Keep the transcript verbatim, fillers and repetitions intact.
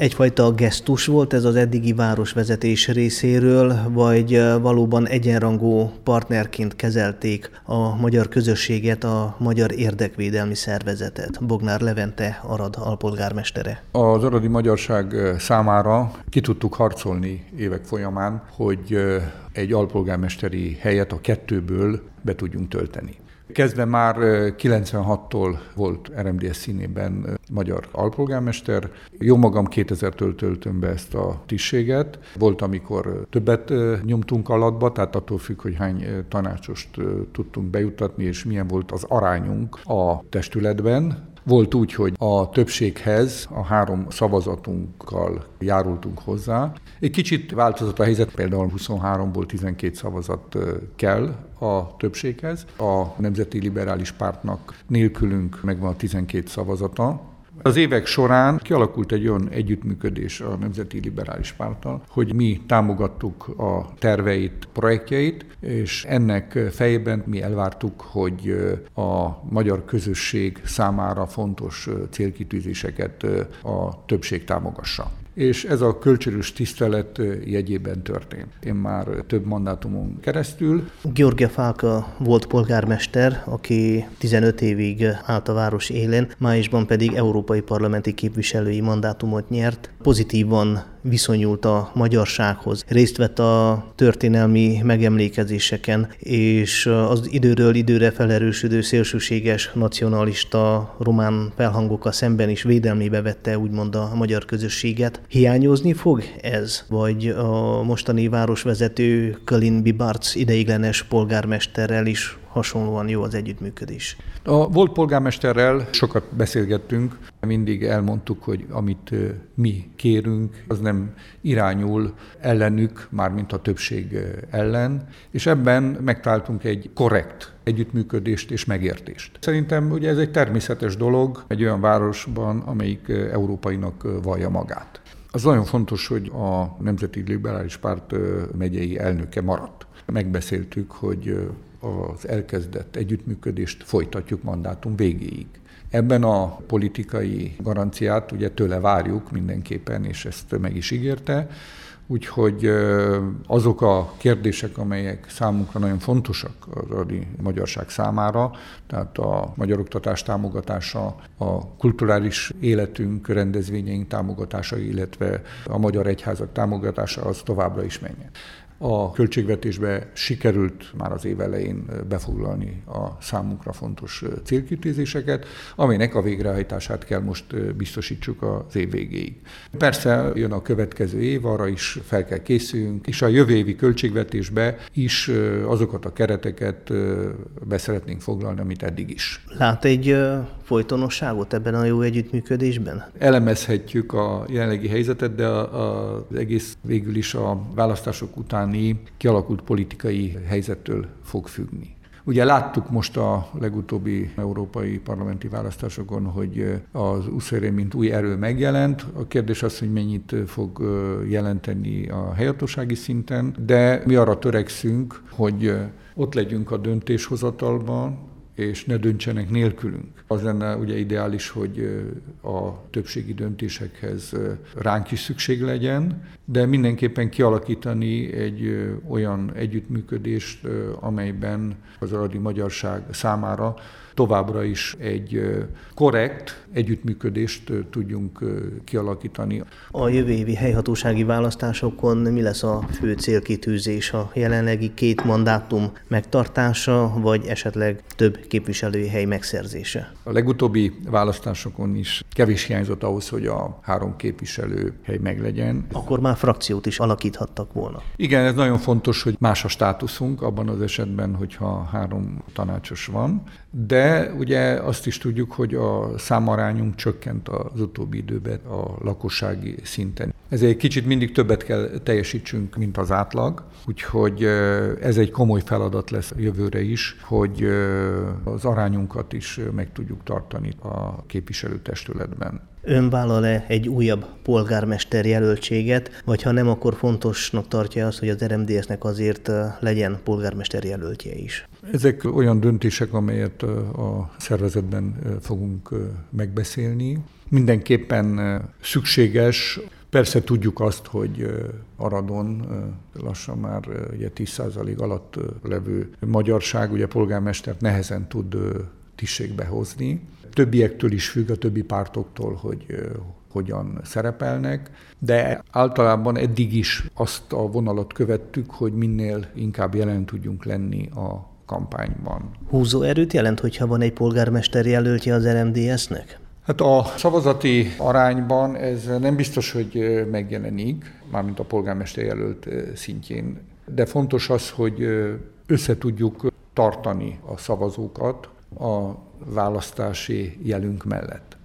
Egyfajta gesztus volt ez az eddigi városvezetés részéről, vagy valóban egyenrangú partnerként kezelték a magyar közösséget, a Magyar Érdekvédelmi Szervezetet? Bognár Levente, Arad alpolgármestere. Az aradi magyarság számára ki tudtuk harcolni évek folyamán, hogy egy alpolgármesteri helyet a kettőből be tudjunk tölteni. Kezdve már kilencvenhattól volt er em dé es színében magyar alpolgármester. Jó magam kétezertől töltöm be ezt a tisztséget. Volt, amikor többet nyomtunk alatba, tehát attól függ, hogy hány tanácsost tudtunk bejuttatni, és milyen volt az arányunk a testületben. Volt úgy, hogy a többséghez a három szavazatunkkal járultunk hozzá. Egy kicsit változott a helyzet, például huszonháromból tizenkét szavazat kell a többséghez. A Nemzeti Liberális Pártnak nélkülünk megvan a tizenkét szavazata. Az évek során kialakult egy olyan együttműködés a Nemzeti Liberális Párttal, hogy mi támogattuk a terveit, projektjeit, és ennek fejében mi elvártuk, hogy a magyar közösség számára fontos célkitűzéseket a többség támogassa. És ez a kölcsönös tisztelet jegyében történt. Én már több mandátumon keresztül. György Fálka volt polgármester, aki tizenöt évig állt a város élén, májusban pedig európai parlamenti képviselői mandátumot nyert. Pozitívan viszonyult a magyarsághoz, részt vett a történelmi megemlékezéseken, és az időről időre felerősödő szélsőséges nacionalista román felhangokkal szemben is védelmébe vette úgymond a magyar közösséget. Hiányozni fog ez? Vagy a mostani városvezető Kölin Bibarc ideiglenes polgármesterrel is hasonlóan jó az együttműködés? A volt polgármesterrel sokat beszélgettünk, mindig elmondtuk, hogy amit mi kérünk, az nem irányul ellenük, mármint a többség ellen, és ebben megtaláltunk egy korrekt együttműködést és megértést. Szerintem ugye ez egy természetes dolog egy olyan városban, amelyik európainak vallja magát. Az nagyon fontos, hogy a Nemzeti Liberális Párt megyei elnöke maradt. Megbeszéltük, hogy az elkezdett együttműködést folytatjuk mandátum végéig. Ebben a politikai garanciát ugye tőle várjuk mindenképpen, és ezt meg is ígérte. Úgyhogy azok a kérdések, amelyek számunkra nagyon fontosak az aradi magyarság számára, tehát a magyar oktatás támogatása, a kulturális életünk, rendezvényeink támogatása, illetve a magyar egyházak támogatása, az továbbra is menjen. A költségvetésbe sikerült már az év elején befoglalni a számunkra fontos célkitűzéseket, aminek a végrehajtását kell most biztosítsuk az év végéig. Persze jön a következő év, arra is fel kell készüljünk, és a jövő évi költségvetésbe is azokat a kereteket be szeretnénk foglalni, amit eddig is. Lát egy folytonosságot ebben a jó együttműködésben? Elemezhetjük a jelenlegi helyzetet, de az egész végül is a választások után kialakult politikai helyzettől fog függni. Ugye láttuk most a legutóbbi európai parlamenti választásokon, hogy az u es zé er mint új erő megjelent. A kérdés az, hogy mennyit fog jelenteni a helyhatósági szinten, de mi arra törekszünk, hogy ott legyünk a döntéshozatalban, és ne döntsenek nélkülünk. Az lenne ugye ideális, hogy a többségi döntésekhez ránk is szükség legyen, de mindenképpen kialakítani egy olyan együttműködést, amelyben az aradi magyarság számára továbbra is egy korrekt együttműködést tudjunk kialakítani. A jövő évi helyhatósági választásokon mi lesz a fő célkitűzés? A jelenlegi két mandátum megtartása, vagy esetleg több képviselői hely megszerzése? A legutóbbi választásokon is kevés hiányzott ahhoz, hogy a három képviselő hely meglegyen. Akkor már frakciót is alakíthattak volna. Igen, ez nagyon fontos, hogy más a státuszunk abban az esetben, hogyha három tanácsos van, de ugye azt is tudjuk, hogy a számarányunk csökkent az utóbbi időben a lakossági szinten. Ezért kicsit mindig többet kell teljesítsünk, mint az átlag, úgyhogy ez egy komoly feladat lesz jövőre is, hogy az arányunkat is meg tudjuk tartani a képviselőtestületben. Ön vállal-e egy újabb polgármester jelöltséget, vagy ha nem, akkor fontosnak tartja azt, hogy az er em dé es-nek azért legyen polgármester jelöltje is? Ezek olyan döntések, amelyet a szervezetben fogunk megbeszélni. mindenképpen szükséges. Persze tudjuk azt, hogy Aradon lassan már ugye tíz százalék alatt levő magyarság, ugye polgármestert nehezen tud tisztségbe hozni. Többiektől is függ, a többi pártoktól, hogy hogyan szerepelnek, de általában eddig is azt a vonalat követtük, hogy minél inkább jelen tudjunk lenni a kampányban. Húzóerőt jelent, hogyha van egy polgármester jelöltje az er em dé es-nek? Hát a szavazati arányban ez nem biztos, hogy megjelenik, mármint a polgármester jelölt szintjén, de fontos az, hogy össze tudjuk tartani a szavazókat a választási jelünk mellett.